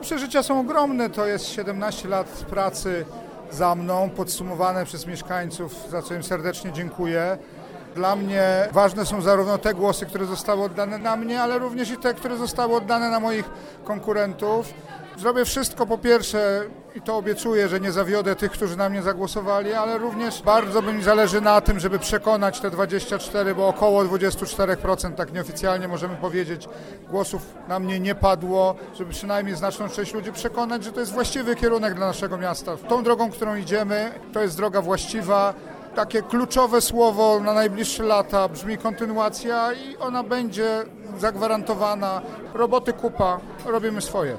Przeżycia są ogromne, to jest 17 lat pracy za mną, podsumowane przez mieszkańców, za co im serdecznie dziękuję. Dla mnie ważne są zarówno te głosy, które zostały oddane na mnie, ale również i te, które zostały oddane na moich konkurentów. Zrobię wszystko, po pierwsze, i to obiecuję, że nie zawiodę tych, którzy na mnie zagłosowali, ale również bardzo mi zależy na tym, żeby przekonać te 24, bo około 24%, tak nieoficjalnie możemy powiedzieć, głosów na mnie nie padło, żeby przynajmniej znaczną część ludzi przekonać, że to jest właściwy kierunek dla naszego miasta. Tą drogą, którą idziemy, to jest droga właściwa. Takie kluczowe słowo na najbliższe lata brzmi kontynuacja i ona będzie zagwarantowana. Roboty kupa, robimy swoje.